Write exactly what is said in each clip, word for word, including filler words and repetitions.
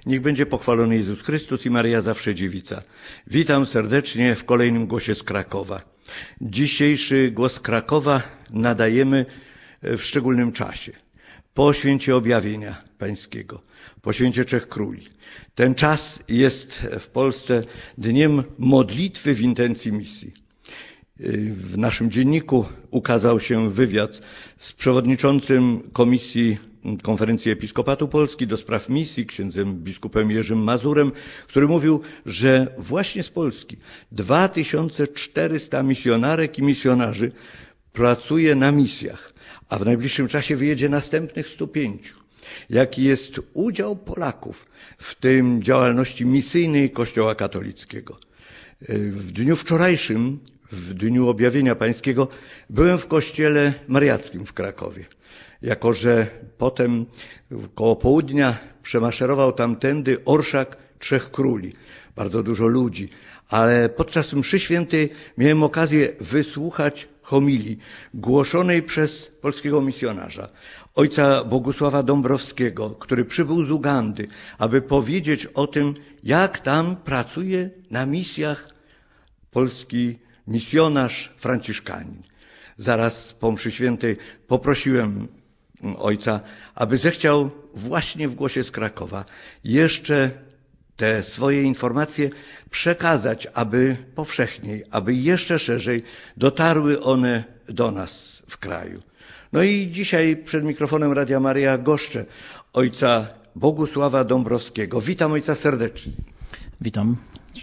Niech będzie pochwalony Jezus Chrystus i Maryja zawsze dziewica. Witam serdecznie w kolejnym głosie z Krakowa. Dzisiejszy głos z Krakowa nadajemy w szczególnym czasie. Po święcie objawienia pańskiego, po święcie Trzech Króli. Ten czas jest w Polsce dniem modlitwy w intencji misji. W naszym dzienniku ukazał się wywiad z przewodniczącym Komisji Konferencji Episkopatu Polski do spraw misji, księdzem biskupem Jerzym Mazurem, który mówił, że właśnie z Polski dwa tysiące czterysta misjonarek i misjonarzy pracuje na misjach, a w najbliższym czasie wyjedzie następnych stu pięciu. Jaki jest udział Polaków w tym działalności misyjnej Kościoła katolickiego? W dniu wczorajszym, w dniu objawienia pańskiego, byłem w kościele mariackim w Krakowie. Jako że potem koło południa przemaszerował tamtędy orszak Trzech Króli. Bardzo dużo ludzi, ale podczas mszy świętej miałem okazję wysłuchać homilii głoszonej przez polskiego misjonarza, ojca Bogusława Dąbrowskiego, który przybył z Ugandy, aby powiedzieć o tym, jak tam pracuje na misjach polski misjonarz franciszkanin. Zaraz po mszy świętej poprosiłem ojca, aby zechciał właśnie w głosie z Krakowa jeszcze te swoje informacje przekazać, aby powszechniej, aby jeszcze szerzej dotarły one do nas w kraju. No i dzisiaj przed mikrofonem Radia Maryja goszczę ojca Bogusława Dąbrowskiego. Witam ojca serdecznie. Witam.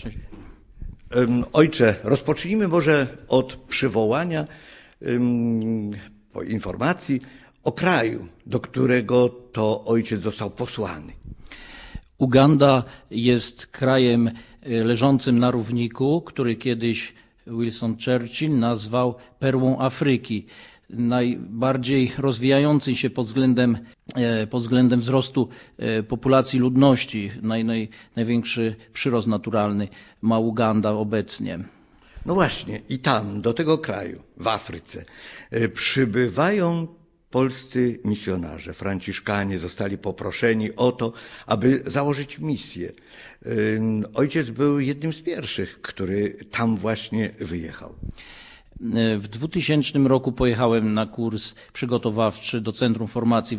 Ojcze, rozpocznijmy może od przywołania um, informacji o kraju, do którego to ojciec został posłany. Uganda jest krajem leżącym na równiku, który kiedyś Winston Churchill nazwał perłą Afryki. Najbardziej rozwijający się pod względem, pod względem wzrostu populacji ludności. Naj, naj, największy przyrost naturalny ma Uganda obecnie. No właśnie, i tam, do tego kraju, w Afryce, przybywają polscy misjonarze, franciszkanie zostali poproszeni o to, aby założyć misję. Ojciec był jednym z pierwszych, który tam właśnie wyjechał. W dwutysięcznym roku pojechałem na kurs przygotowawczy do Centrum Formacji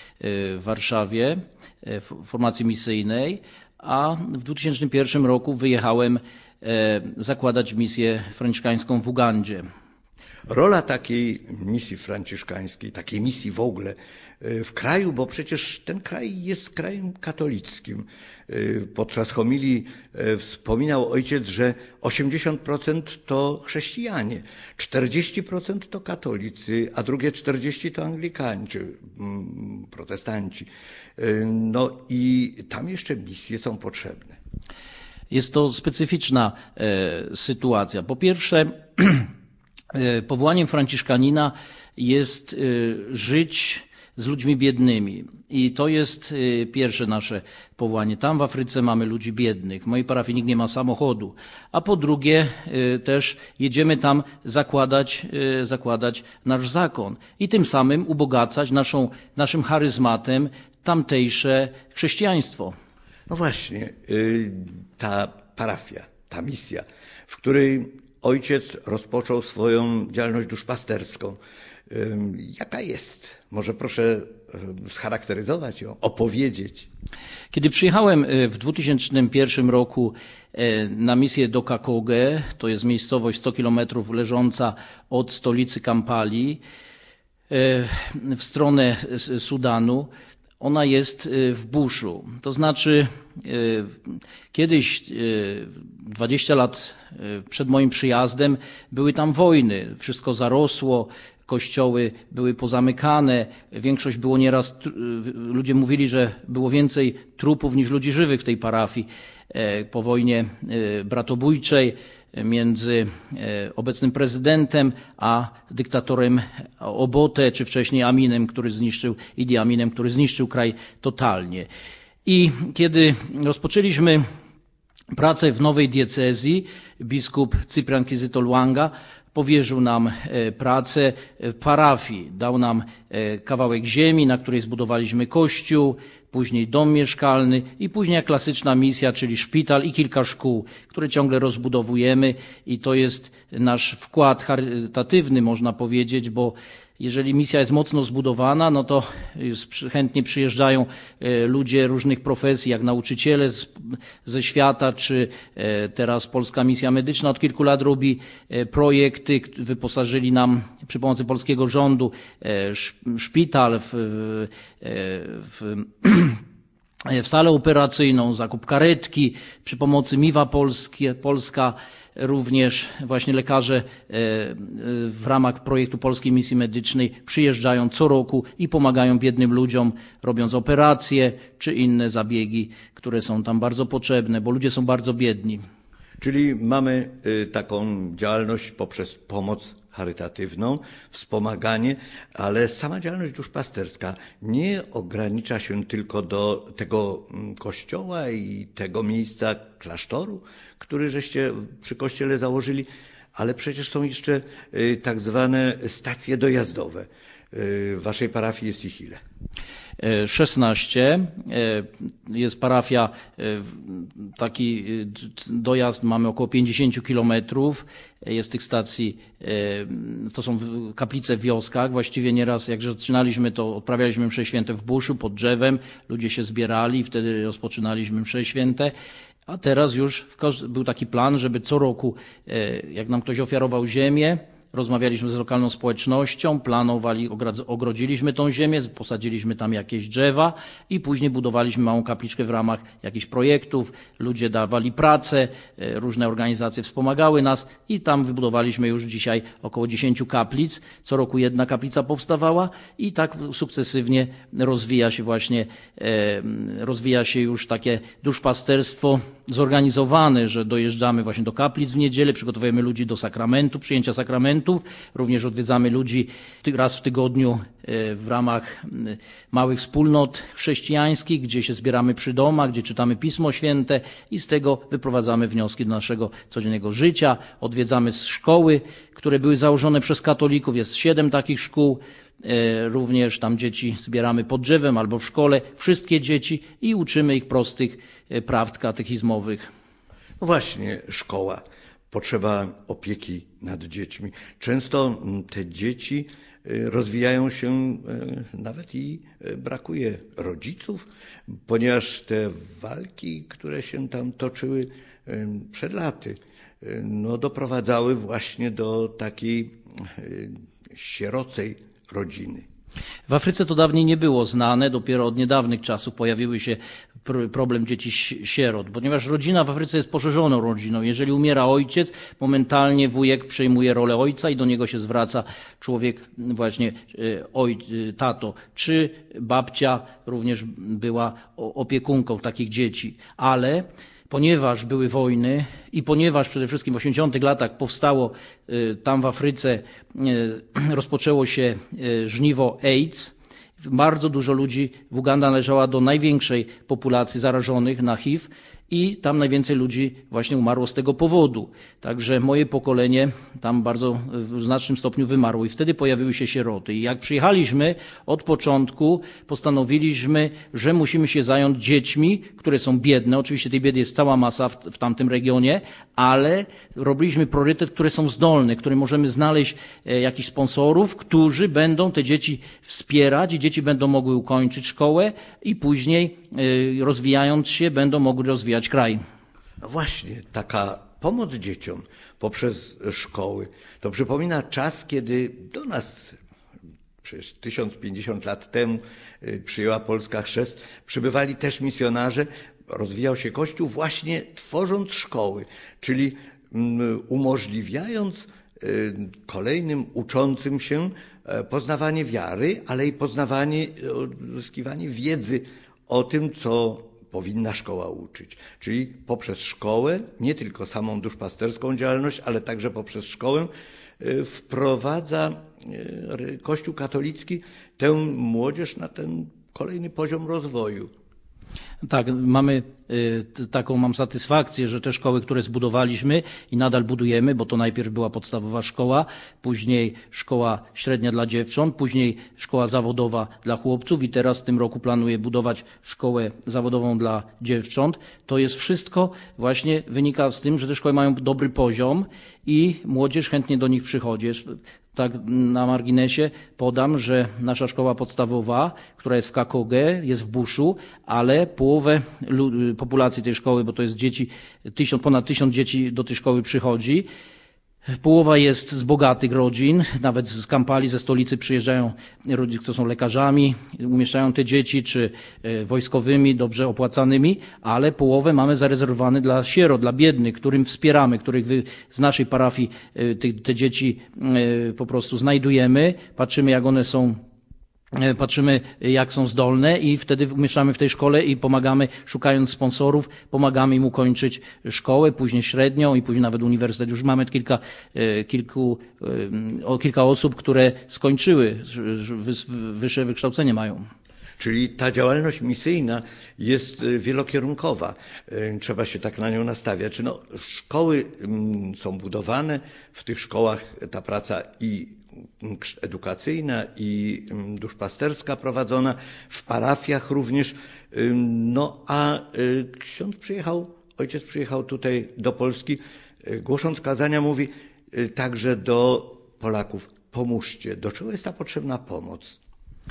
w Warszawie, formacji misyjnej, a w dwa tysiące pierwszym roku wyjechałem zakładać misję franciszkańską w Ugandzie. Rola takiej misji franciszkańskiej, takiej misji w ogóle w kraju, bo przecież ten kraj jest krajem katolickim. Podczas homilii wspominał ojciec, że osiemdziesiąt procent to chrześcijanie, czterdzieści procent to katolicy, a drugie czterdzieści procent to Anglikanie czy protestanci. No i tam jeszcze misje są potrzebne. Jest to specyficzna sytuacja. Po pierwsze, powołaniem franciszkanina jest żyć z ludźmi biednymi. I to jest pierwsze nasze powołanie. Tam w Afryce mamy ludzi biednych. W mojej parafii nikt nie ma samochodu. A po drugie też jedziemy tam zakładać, zakładać nasz zakon. I tym samym ubogacać naszą, naszym charyzmatem tamtejsze chrześcijaństwo. No właśnie, ta parafia, ta misja, w której ojciec rozpoczął swoją działalność duszpasterską. Jaka jest? Może proszę scharakteryzować ją, opowiedzieć. Kiedy przyjechałem w dwa tysiące pierwszym roku na misję do Kakogę, to jest miejscowość sto kilometrów leżąca od stolicy Kampali, w stronę Sudanu, ona jest w buszu. To znaczy kiedyś, dwadzieścia lat przed moim przyjazdem, były tam wojny. Wszystko zarosło, kościoły były pozamykane. Większość było nieraz, ludzie mówili, że było więcej trupów niż ludzi żywych w tej parafii po wojnie bratobójczej między obecnym prezydentem a dyktatorem Obote, czy wcześniej Aminem, który zniszczył, Idi Aminem, który zniszczył kraj totalnie. I kiedy rozpoczęliśmy pracę w nowej diecezji, biskup Cyprian Kizito Luanga powierzył nam pracę w parafii. Dał nam kawałek ziemi, na której zbudowaliśmy kościół. później dom mieszkalny i później klasyczna misja, czyli szpital i kilka szkół, które ciągle rozbudowujemy i to jest nasz wkład charytatywny, można powiedzieć, bo jeżeli misja jest mocno zbudowana, no to chętnie przyjeżdżają ludzie różnych profesji, jak nauczyciele z, ze świata, czy teraz Polska Misja Medyczna od kilku lat robi projekty, wyposażyli nam przy pomocy polskiego rządu szpital w, w, w salę operacyjną, zakup karetki, przy pomocy Miwa Polskie, Polska. Również właśnie lekarze w ramach projektu Polskiej Misji Medycznej przyjeżdżają co roku i pomagają biednym ludziom, robiąc operacje czy inne zabiegi, które są tam bardzo potrzebne, bo ludzie są bardzo biedni. Czyli mamy taką działalność poprzez pomoc charytatywną, wspomaganie, ale sama działalność duszpasterska nie ogranicza się tylko do tego kościoła i tego miejsca klasztoru, który żeście przy kościele założyli, ale przecież są jeszcze tak zwane stacje dojazdowe. W waszej parafii jest ich ile? szesnaście. Jest parafia, taki dojazd mamy około pięćdziesiąt kilometrów. Jest tych stacji, to są kaplice w wioskach. Właściwie nieraz, jak zaczynaliśmy, to odprawialiśmy msze święte w buszu, pod drzewem. Ludzie się zbierali, wtedy rozpoczynaliśmy msze święte. A teraz już był taki plan, żeby co roku, jak nam ktoś ofiarował ziemię, rozmawialiśmy z lokalną społecznością, planowali, ogrodziliśmy tą ziemię, posadziliśmy tam jakieś drzewa i później budowaliśmy małą kapliczkę w ramach jakichś projektów. Ludzie dawali pracę, różne organizacje wspomagały nas i tam wybudowaliśmy już dzisiaj około dziesięciu kaplic. Co roku jedna kaplica powstawała i tak sukcesywnie rozwija się właśnie, rozwija się już takie duszpasterstwo zorganizowane, że dojeżdżamy właśnie do kaplic w niedzielę, przygotowujemy ludzi do sakramentu, przyjęcia sakramentów. Również odwiedzamy ludzi raz w tygodniu w ramach małych wspólnot chrześcijańskich, gdzie się zbieramy przy domach, gdzie czytamy Pismo Święte i z tego wyprowadzamy wnioski do naszego codziennego życia. Odwiedzamy szkoły, które były założone przez katolików. Jest siedem takich szkół. Również tam dzieci zbieramy pod drzewem albo w szkole, wszystkie dzieci i uczymy ich prostych prawd katechizmowych. No właśnie, szkoła. Potrzeba opieki nad dziećmi. Często te dzieci rozwijają się nawet i brakuje rodziców, ponieważ te walki, które się tam toczyły przed laty, no doprowadzały właśnie do takiej sierocej rodziny. W Afryce to dawniej nie było znane, dopiero od niedawnych czasów pojawiły się problem dzieci sierot, ponieważ rodzina w Afryce jest poszerzoną rodziną. Jeżeli umiera ojciec, momentalnie wujek przejmuje rolę ojca i do niego się zwraca człowiek, właśnie oj, tato, czy babcia również była opiekunką takich dzieci, ale ponieważ były wojny i ponieważ przede wszystkim w osiemdziesiątych latach powstało tam w Afryce, rozpoczęło się żniwo AIDS, bardzo dużo ludzi, w Uganda należała do największej populacji zarażonych na H I V i tam najwięcej ludzi właśnie umarło z tego powodu. Także moje pokolenie tam bardzo w znacznym stopniu wymarło i wtedy pojawiły się sieroty. I jak przyjechaliśmy od początku, postanowiliśmy, że musimy się zająć dziećmi, które są biedne. Oczywiście tej biedy jest cała masa w, w tamtym regionie, ale robiliśmy priorytet, które są zdolne, które możemy znaleźć e, jakichś sponsorów, którzy będą te dzieci wspierać i dzieci będą mogły ukończyć szkołę i później e, rozwijając się będą mogły rozwijać kraj. No właśnie, taka pomoc dzieciom poprzez szkoły, to przypomina czas, kiedy do nas, przecież tysiąc pięćdziesiąt lat temu przyjęła Polska chrzest, przybywali też misjonarze, rozwijał się Kościół właśnie tworząc szkoły, czyli umożliwiając kolejnym uczącym się poznawanie wiary, ale i poznawanie, uzyskiwanie wiedzy o tym, co powinna szkoła uczyć. Czyli poprzez szkołę, nie tylko samą duszpasterską działalność, ale także poprzez szkołę wprowadza Kościół katolicki tę młodzież na ten kolejny poziom rozwoju. Tak, mamy y, taką mam satysfakcję, że te szkoły, które zbudowaliśmy i nadal budujemy, bo to najpierw była podstawowa szkoła, później szkoła średnia dla dziewcząt, później szkoła zawodowa dla chłopców i teraz w tym roku planuję budować szkołę zawodową dla dziewcząt. To jest wszystko właśnie wynika z tym, że te szkoły mają dobry poziom i młodzież chętnie do nich przychodzi. Tak na marginesie podam, że nasza szkoła podstawowa, która jest w K K G, jest w Buszu, ale połowę populacji tej szkoły, bo to jest dzieci, tysiąc, ponad tysiąc dzieci do tej szkoły przychodzi. Połowa jest z bogatych rodzin, nawet z Kampali, ze stolicy przyjeżdżają rodzice, którzy są lekarzami, umieszczają te dzieci, czy wojskowymi, dobrze opłacanymi, ale połowę mamy zarezerwowane dla sierot, dla biednych, którym wspieramy, których wy z naszej parafii te, te dzieci po prostu znajdujemy, patrzymy jak one są, patrzymy jak są zdolne i wtedy umieszczamy w tej szkole i pomagamy, szukając sponsorów, pomagamy im ukończyć szkołę, później średnią i później nawet uniwersytet. Już mamy kilka, kilku, kilka osób, które skończyły, wyższe wykształcenie mają. Czyli ta działalność misyjna jest wielokierunkowa. Trzeba się tak na nią nastawiać. No, szkoły są budowane, w tych szkołach ta praca i edukacyjna i duszpasterska prowadzona, w parafiach również. No a ksiądz przyjechał, ojciec przyjechał tutaj do Polski, głosząc kazania mówi także do Polaków, pomóżcie. Do czego jest ta potrzebna pomoc?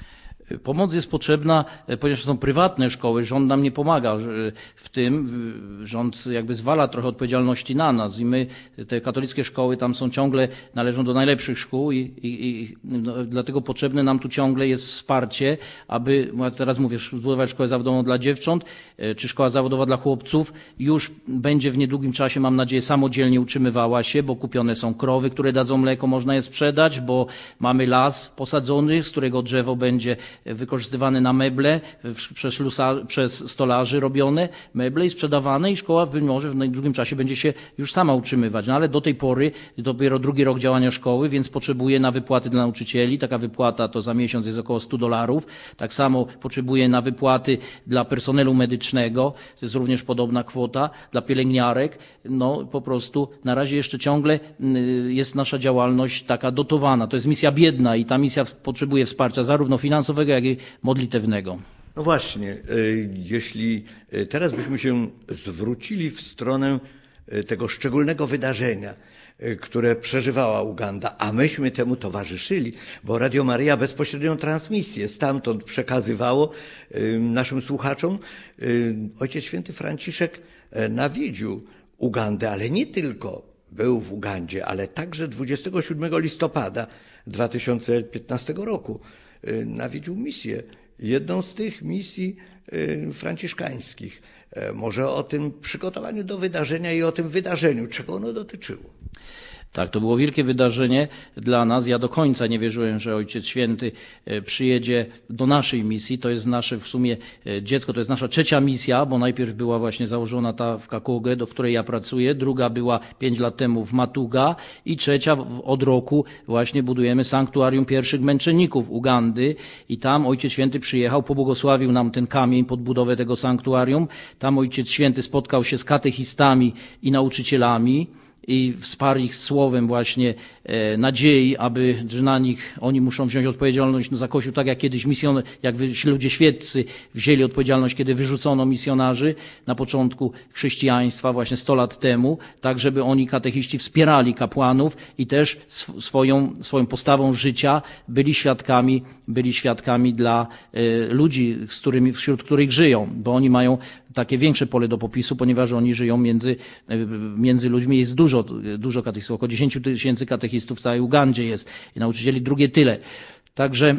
Pomoc jest potrzebna, ponieważ są prywatne szkoły, rząd nam nie pomaga w tym, rząd jakby zwala trochę odpowiedzialności na nas i my, te katolickie szkoły tam są ciągle, należą do najlepszych szkół i, i, i no, dlatego potrzebne nam tu ciągle jest wsparcie, aby, teraz mówię, zbudować szkołę zawodową dla dziewcząt, czy szkoła zawodowa dla chłopców, już będzie w niedługim czasie, mam nadzieję, samodzielnie utrzymywała się, bo kupione są krowy, które dadzą mleko, można je sprzedać, bo mamy las posadzony, z którego drzewo będzie wykorzystywane na meble, przez, ślusa, przez stolarzy robione meble i sprzedawane i szkoła być może w niedługim czasie będzie się już sama utrzymywać. No ale do tej pory dopiero drugi rok działania szkoły, więc potrzebuje na wypłaty dla nauczycieli. Taka wypłata to za miesiąc jest około stu dolarów. Tak samo potrzebuje na wypłaty dla personelu medycznego. To jest również podobna kwota. Dla pielęgniarek. No po prostu na razie jeszcze ciągle jest nasza działalność taka dotowana. To jest misja biedna i ta misja potrzebuje wsparcia zarówno finansowego, jak i modlitewnego. No właśnie, jeśli teraz byśmy się zwrócili w stronę tego szczególnego wydarzenia, które przeżywała Uganda, a myśmy temu towarzyszyli, bo Radio Maryja bezpośrednią transmisję stamtąd przekazywało naszym słuchaczom. Ojciec Święty Franciszek nawiedził Ugandę, ale nie tylko był w Ugandzie, ale także dwudziestego siódmego listopada dwa tysiące piętnastego roku nawiedził misję, jedną z tych misji franciszkańskich. Może o tym przygotowaniu do wydarzenia i o tym wydarzeniu, czego ono dotyczyło. Tak, to było wielkie wydarzenie dla nas. Ja do końca nie wierzyłem, że Ojciec Święty przyjedzie do naszej misji. To jest nasze w sumie dziecko, to jest nasza trzecia misja, bo najpierw była właśnie założona ta w K K G, do której ja pracuję. Druga była pięć lat temu w Matuga i trzecia od roku właśnie budujemy sanktuarium pierwszych męczenników Ugandy i tam Ojciec Święty przyjechał, pobłogosławił nam ten kamień pod budowę tego sanktuarium. Tam Ojciec Święty spotkał się z katechistami i nauczycielami i wsparł ich słowem właśnie e, nadziei, aby, że na nich oni muszą wziąć odpowiedzialność za Kościół, tak jak kiedyś misjon, jak ludzie świeccy wzięli odpowiedzialność, kiedy wyrzucono misjonarzy na początku chrześcijaństwa właśnie sto lat temu, tak żeby oni, katechiści, wspierali kapłanów i też sw swoją, swoją postawą życia byli świadkami, byli świadkami dla e, ludzi, z którymi, wśród których żyją, bo oni mają takie większe pole do popisu, ponieważ oni żyją między, między ludźmi. Jest dużo, dużo katechistów, około dziesięć tysięcy katechistów w całej Ugandzie jest i nauczycieli drugie tyle. Także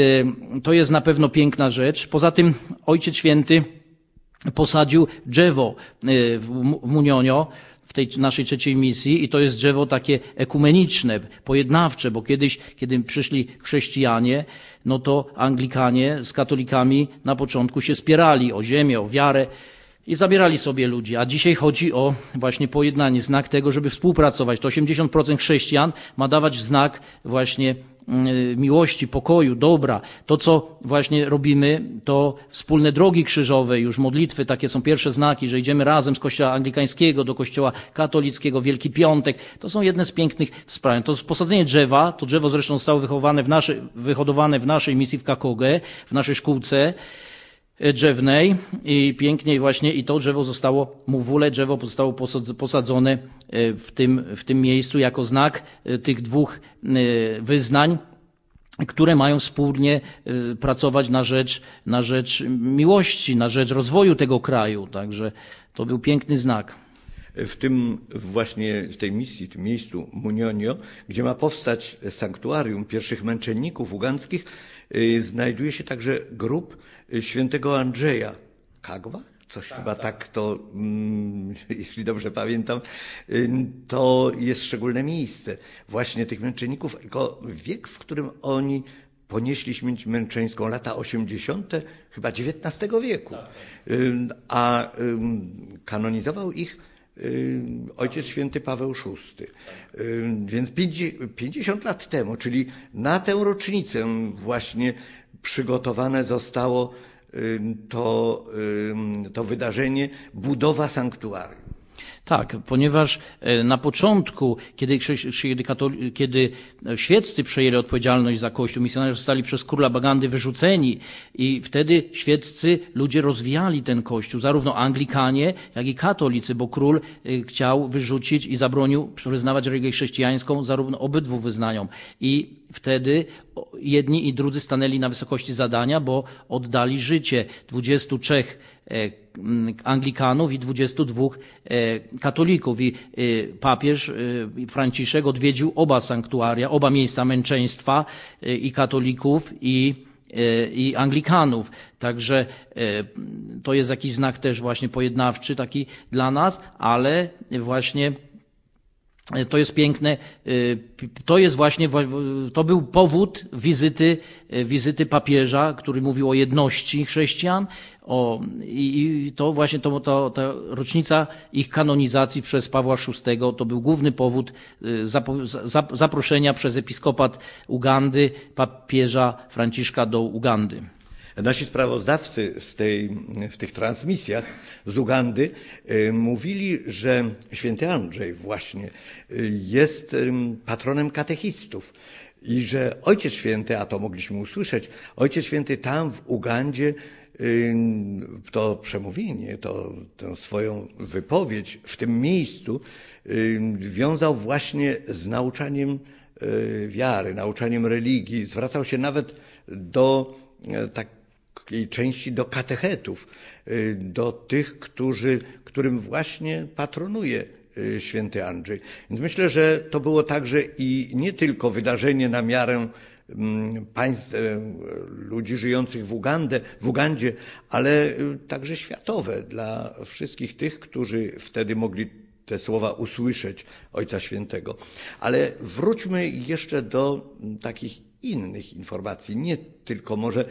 y, to jest na pewno piękna rzecz. Poza tym Ojciec Święty posadził drzewo y, w, w Munionio, w tej naszej trzeciej misji i to jest drzewo takie ekumeniczne, pojednawcze, bo kiedyś, kiedy przyszli chrześcijanie, no to Anglikanie z katolikami na początku się spierali o ziemię, o wiarę i zabierali sobie ludzi. A dzisiaj chodzi o właśnie pojednanie, znak tego, żeby współpracować. To osiemdziesiąt procent chrześcijan ma dawać znak właśnie miłości, pokoju, dobra. To, co właśnie robimy, to wspólne drogi krzyżowe, już modlitwy, takie są pierwsze znaki, że idziemy razem z kościoła anglikańskiego do kościoła katolickiego, Wielki Piątek. To są jedne z pięknych spraw. To posadzenie drzewa, to drzewo zresztą zostało wychowane w naszej, wyhodowane w naszej misji w K K O G, w naszej szkółce drzewnej i pięknie właśnie i to drzewo zostało, muwule drzewo zostało posadzone w tym, w tym miejscu jako znak tych dwóch wyznań, które mają wspólnie pracować na rzecz, na rzecz miłości, na rzecz rozwoju tego kraju. Także to był piękny znak. W tym właśnie, w tej misji, w tym miejscu Munionio, gdzie ma powstać sanktuarium pierwszych męczenników ugandzkich, znajduje się także grób świętego Andrzeja Kagwa. Coś tak, chyba tak, tak to, mm, jeśli dobrze pamiętam, to jest szczególne miejsce właśnie tych męczenników, tylko wiek, w którym oni ponieśli śmierć męczeńską, lata osiemdziesiąte chyba dziewiętnastego wieku, tak. A kanonizował ich Ojciec Święty Paweł szósty. Tak. Więc pięćdziesiąt lat temu, czyli na tę rocznicę właśnie przygotowane zostało to, to wydarzenie, budowa sanktuarium. Tak, ponieważ na początku, kiedy, kiedy, katoli- kiedy świeccy przejęli odpowiedzialność za Kościół, misjonarze zostali przez króla Bagandy wyrzuceni i wtedy świeccy ludzie rozwijali ten Kościół, zarówno Anglikanie, jak i katolicy, bo król chciał wyrzucić i zabronił wyznawać religię chrześcijańską zarówno obydwu wyznaniom. I wtedy jedni i drudzy stanęli na wysokości zadania, bo oddali życie dwudziestu trzech Anglikanów i dwudziestu dwóch katolików. I papież Franciszek odwiedził oba sanktuaria, oba miejsca męczeństwa i katolików i, i Anglikanów. Także to jest jakiś znak też właśnie pojednawczy taki dla nas, ale właśnie to jest piękne, to jest właśnie, to był powód wizyty, wizyty papieża, który mówił o jedności chrześcijan, o, i, i to właśnie to, to, ta rocznica ich kanonizacji przez Pawła szóstego to był główny powód zapo, za, zaproszenia przez episkopat Ugandy papieża Franciszka do Ugandy. Nasi sprawozdawcy z tej, w tych transmisjach z Ugandy y, mówili, że święty Andrzej właśnie y, jest y, patronem katechistów i że Ojciec Święty, a to mogliśmy usłyszeć, Ojciec Święty tam w Ugandzie y, to przemówienie, to, tę swoją wypowiedź w tym miejscu y, wiązał właśnie z nauczaniem y, wiary, nauczaniem religii. Zwracał się nawet do y, tak takiej części do katechetów, do tych, którzy, którym właśnie patronuje święty Andrzej. Więc myślę, że to było także i nie tylko wydarzenie na miarę państw, ludzi żyjących w Ugandzie, w Ugandzie, ale także światowe dla wszystkich tych, którzy wtedy mogli te słowa usłyszeć Ojca Świętego. Ale wróćmy jeszcze do takich innych informacji, nie tylko może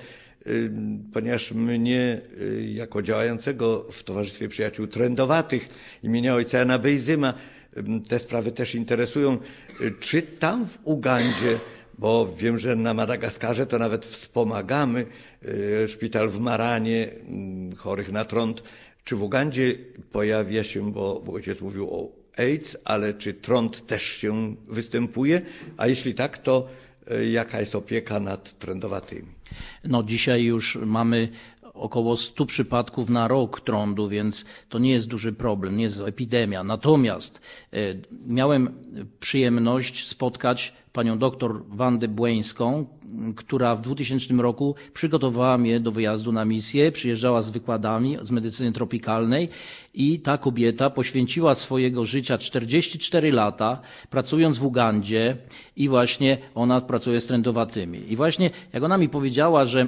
ponieważ mnie, jako działającego w Towarzystwie Przyjaciół Trędowatych imienia ojca Jana Bejzyma, te sprawy też interesują. Czy tam w Ugandzie, bo wiem, że na Madagaskarze to nawet wspomagamy szpital w Maranie, chorych na trąd, czy w Ugandzie pojawia się, bo, bo ojciec mówił o AIDS, ale czy trąd też się występuje? A jeśli tak, to jaka jest opieka nad trędowatymi? No dzisiaj już mamy około stu przypadków na rok trądu, więc to nie jest duży problem, nie jest to epidemia. Natomiast e, miałem przyjemność spotkać panią doktor Wandę Błeńską, która w dwutysięcznym roku przygotowała mnie do wyjazdu na misję, przyjeżdżała z wykładami z medycyny tropikalnej i ta kobieta poświęciła swojego życia czterdzieści cztery lata, pracując w Ugandzie i właśnie ona pracuje z trędowatymi. I właśnie jak ona mi powiedziała, że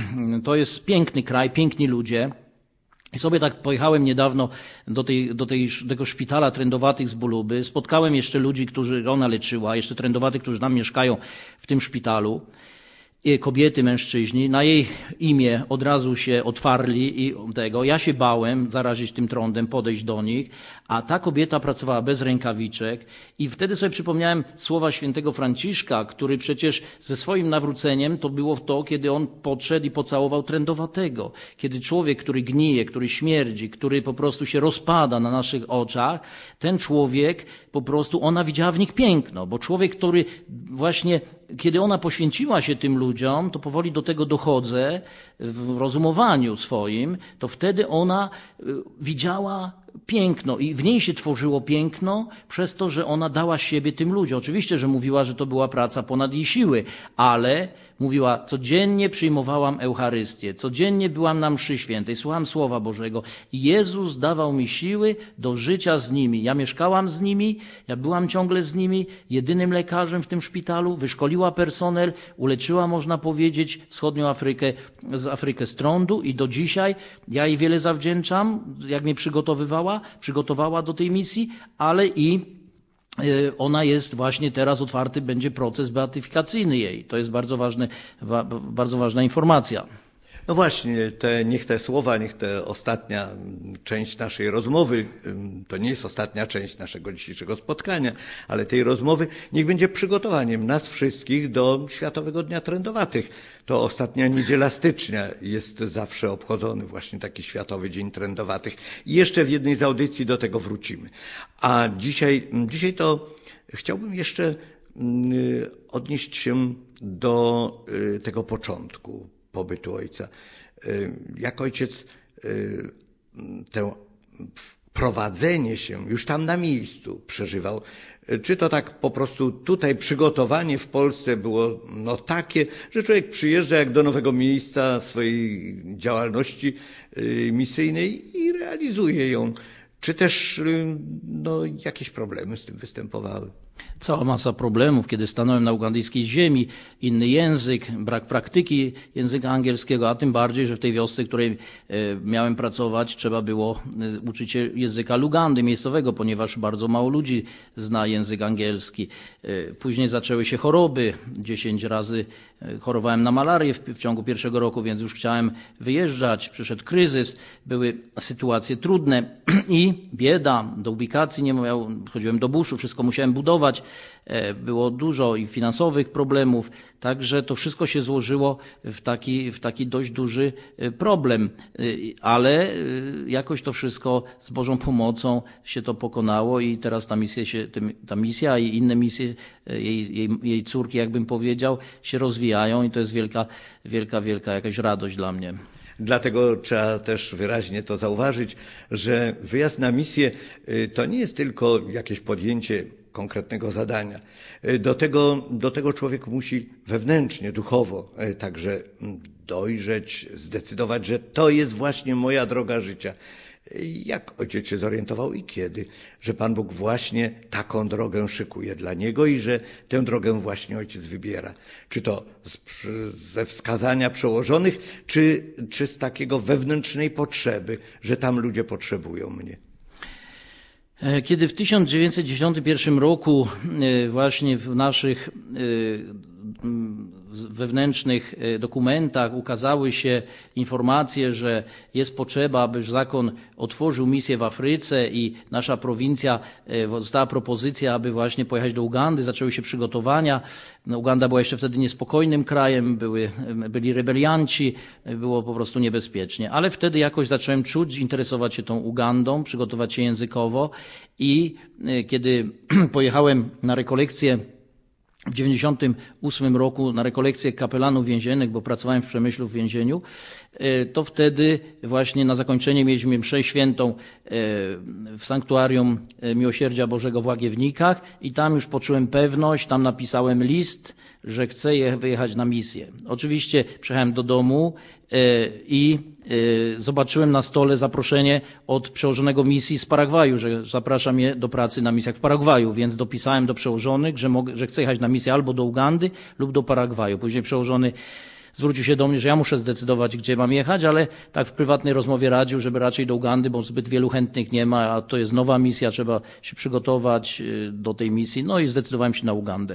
to jest piękny kraj, piękni ludzie, i sobie tak pojechałem niedawno do, tej, do, tej, do tego szpitala trędowatych z Buluby. Spotkałem jeszcze ludzi, którzy ona leczyła, jeszcze trędowatych, którzy tam mieszkają w tym szpitalu. kobiety, mężczyźni, na jej imię od razu się otwarli i tego. Ja się bałem zarazić tym trądem, podejść do nich, a ta kobieta pracowała bez rękawiczek i wtedy sobie przypomniałem słowa świętego Franciszka, który przecież ze swoim nawróceniem to było to, kiedy on podszedł i pocałował trędowatego. Kiedy człowiek, który gnije, który śmierdzi, który po prostu się rozpada na naszych oczach, ten człowiek po prostu, ona widziała w nich piękno, bo człowiek, który właśnie, kiedy ona poświęciła się tym ludziom, to powoli do tego dochodzę w rozumowaniu swoim, to wtedy ona widziała piękno i w niej się tworzyło piękno przez to, że ona dała siebie tym ludziom. Oczywiście, że mówiła, że to była praca ponad jej siły, ale mówiła, codziennie przyjmowałam Eucharystię, codziennie byłam na mszy świętej, słuchałam Słowa Bożego i Jezus dawał mi siły do życia z nimi. Ja mieszkałam z nimi, ja byłam ciągle z nimi, jedynym lekarzem w tym szpitalu, wyszkoliła personel, uleczyła, można powiedzieć, wschodnią Afrykę, z Afrykę z trądu i do dzisiaj ja jej wiele zawdzięczam, jak mnie przygotowywała, przygotowała do tej misji, ale i ona jest właśnie teraz otwarty, będzie proces beatyfikacyjny jej. To jest bardzo ważny, bardzo ważna informacja. No właśnie, te, niech te słowa, niech te ostatnia część naszej rozmowy, to nie jest ostatnia część naszego dzisiejszego spotkania, ale tej rozmowy, niech będzie przygotowaniem nas wszystkich do Światowego Dnia Trędowatych. To ostatnia niedziela stycznia jest zawsze obchodzony właśnie taki Światowy Dzień Trędowatych. I jeszcze w jednej z audycji do tego wrócimy. A dzisiaj, dzisiaj to chciałbym jeszcze odnieść się do tego początku pobytu ojca. Jak ojciec tę wprowadzenie się już tam na miejscu przeżywał, czy to tak po prostu tutaj przygotowanie w Polsce było no takie, że człowiek przyjeżdża jak do nowego miejsca swojej działalności misyjnej i realizuje ją, czy też no, jakieś problemy z tym występowały? Cała masa problemów, kiedy stanąłem na ugandyjskiej ziemi, inny język, brak praktyki języka angielskiego, a tym bardziej, że w tej wiosce, w której miałem pracować, trzeba było uczyć się języka Lugandy miejscowego, ponieważ bardzo mało ludzi zna język angielski. Później zaczęły się choroby. Dziesięć razy chorowałem na malarię w, w ciągu pierwszego roku, więc już chciałem wyjeżdżać. Przyszedł kryzys, były sytuacje trudne i bieda, do ubikacji nie miał, chodziłem do buszu, wszystko musiałem budować. Było dużo i finansowych problemów, także to wszystko się złożyło w taki, w taki dość duży problem, ale jakoś to wszystko z Bożą pomocą się to pokonało i teraz ta misja, się, ta misja i inne misje jej, jej, jej córki, jakbym powiedział, się rozwijają i to jest wielka, wielka, wielka jakaś radość dla mnie. Dlatego trzeba też wyraźnie to zauważyć, że wyjazd na misję to nie jest tylko jakieś podjęcie konkretnego zadania. Do tego, do tego człowiek musi wewnętrznie, duchowo także dojrzeć, zdecydować, że to jest właśnie moja droga życia. Jak ojciec się zorientował i kiedy, że Pan Bóg właśnie taką drogę szykuje dla niego i że tę drogę właśnie ojciec wybiera? Czy to z, ze wskazania przełożonych, czy, czy z takiego wewnętrznej potrzeby, że tam ludzie potrzebują mnie? Kiedy w tysiąc dziewięćset dziesiątym pierwszym roku właśnie w naszych wewnętrznych dokumentach ukazały się informacje, że jest potrzeba, aby zakon otworzył misję w Afryce i nasza prowincja, została propozycja, aby właśnie pojechać do Ugandy. Zaczęły się przygotowania. Uganda była jeszcze wtedy niespokojnym krajem, były, byli rebelianci, było po prostu niebezpiecznie. Ale wtedy jakoś zacząłem czuć, interesować się tą Ugandą, przygotować się językowo i kiedy pojechałem na rekolekcję w dziewięćdziesiątym ósmym roku na rekolekcję kapelanów więziennych, bo pracowałem w Przemyślu w więzieniu, to wtedy właśnie na zakończenie mieliśmy mszę świętą w sanktuarium Miłosierdzia Bożego w Łagiewnikach i tam już poczułem pewność, tam napisałem list, że chcę wyjechać na misję. Oczywiście przyjechałem do domu i zobaczyłem na stole zaproszenie od przełożonego misji z Paragwaju, że zaprasza mnie do pracy na misjach w Paragwaju, więc dopisałem do przełożonych, że, mogę, że chcę jechać na misję albo do Ugandy lub do Paragwaju. Później przełożony zwrócił się do mnie, że ja muszę zdecydować, gdzie mam jechać, ale tak w prywatnej rozmowie radził, żeby raczej do Ugandy, bo zbyt wielu chętnych nie ma, a to jest nowa misja, trzeba się przygotować do tej misji. No i zdecydowałem się na Ugandę.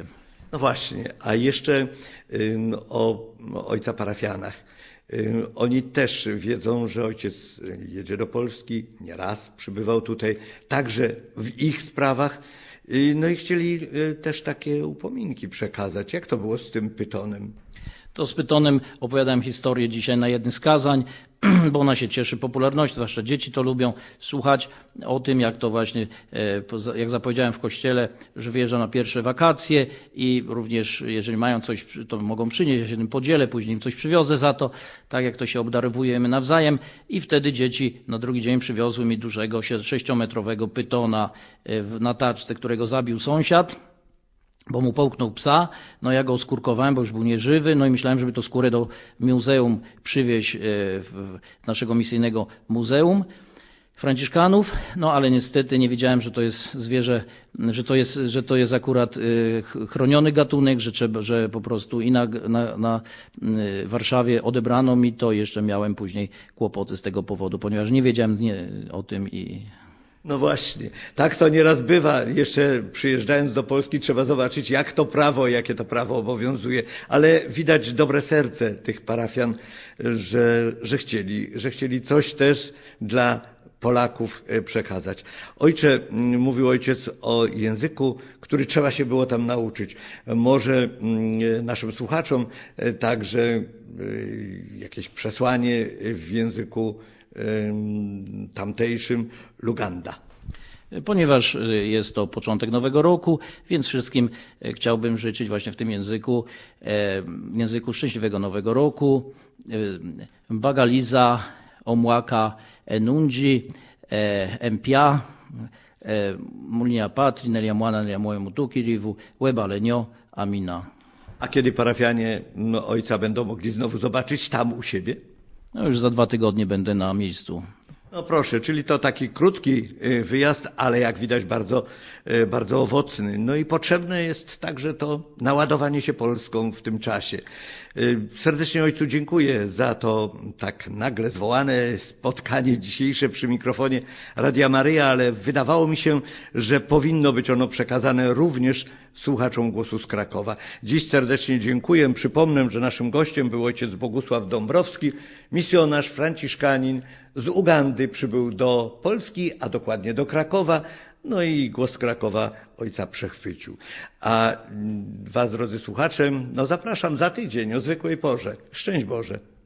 No właśnie, a jeszcze ym, o, o ojca parafianach. Ym, Oni też wiedzą, że ojciec jedzie do Polski, nieraz przybywał tutaj, także w ich sprawach. Y, No i chcieli y, też takie upominki przekazać. Jak to było z tym Pytonem? To z Pytonem opowiadałem historię dzisiaj na jednym z kazań, bo ona się cieszy popularnością, zwłaszcza dzieci to lubią słuchać o tym, jak to właśnie, jak zapowiedziałem w kościele, że wyjeżdżam na pierwsze wakacje i również jeżeli mają coś, to mogą przynieść, ja się tym podzielę, później im coś przywiozę za to, tak jak to się obdarowujemy nawzajem i wtedy dzieci na drugi dzień przywiozły mi dużego sześciometrowego pytona na taczce, którego zabił sąsiad, bo mu połknął psa, no ja go oskórkowałem, bo już był nieżywy, no i myślałem, żeby to skórę do muzeum przywieźć, w naszego misyjnego muzeum Franciszkanów, no ale niestety nie wiedziałem, że to jest zwierzę, że to jest, że to jest akurat chroniony gatunek, że trzeba, że po prostu i na, na, na Warszawie odebrano mi to, jeszcze miałem później kłopoty z tego powodu, ponieważ nie wiedziałem nie, o tym i... No właśnie, tak to nieraz bywa. Jeszcze przyjeżdżając do Polski trzeba zobaczyć, jak to prawo, jakie to prawo obowiązuje. Ale widać dobre serce tych parafian, że, że chcieli, że chcieli coś też dla Polaków przekazać. Ojcze, mówił ojciec o języku, który trzeba się było tam nauczyć. Może naszym słuchaczom także jakieś przesłanie w języku tamtejszym Luganda. Ponieważ jest to początek nowego roku, więc wszystkim chciałbym życzyć właśnie w tym języku, w języku szczęśliwego nowego roku. Bagaliza, omłaka, enundzi, empia, mulnia patri, nelia mwana, nelia moje mutuki rivu, łeba lenio, amina. A kiedy parafianie no, ojca będą mogli znowu zobaczyć tam u siebie? No już za dwa tygodnie będę na miejscu. No proszę, czyli to taki krótki wyjazd, ale jak widać bardzo, bardzo owocny. No i potrzebne jest także to naładowanie się Polską w tym czasie. Serdecznie ojcu dziękuję za to tak nagle zwołane spotkanie dzisiejsze przy mikrofonie Radia Maryja, ale wydawało mi się, że powinno być ono przekazane również słuchaczom Głosu z Krakowa. Dziś serdecznie dziękuję. Przypomnę, że naszym gościem był ojciec Bogusław Dąbrowski, misjonarz franciszkanin z Ugandy, przybył do Polski, a dokładnie do Krakowa, no i Głos Krakowa ojca przechwycił. A was, drodzy słuchacze, no zapraszam za tydzień o zwykłej porze. Szczęść Boże.